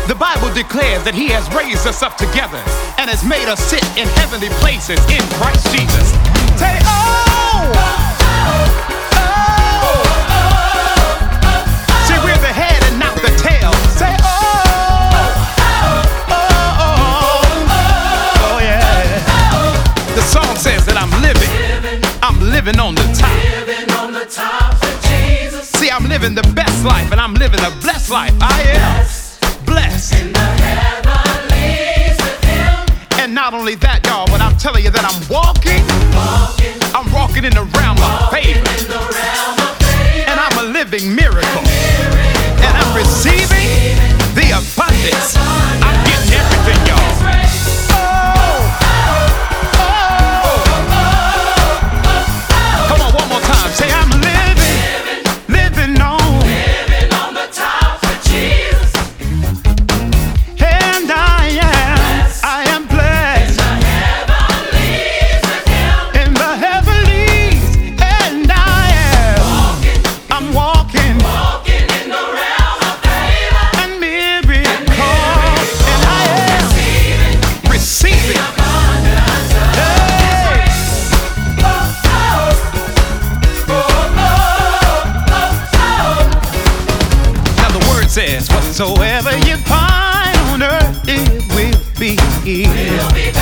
The Bible declares that He has raised us up together and has made us sit in heavenly places in Christ Jesus. Say, oh! See, we're the head and not the tail. Say, oh, yeah. The song says that I'm living on the top. Living on the top of Jesus. See, I'm living the best life, and I'm living a blessed life. I am blessed. In the heavenlies with Him. And not only that, y'all, but I'm telling you that I'm walking in the realm of favor. And I'm a living miracle. And I'm receiving the abundance. I'm getting everything, y'all. Come on, one more time. Say, I'm living on the top of Jesus. And I am blessed. In the heavenlies, and I'm walking In the realm of favor. and miracles, and I am receiving. Now the word says, whatsoever you find on earth, it will be.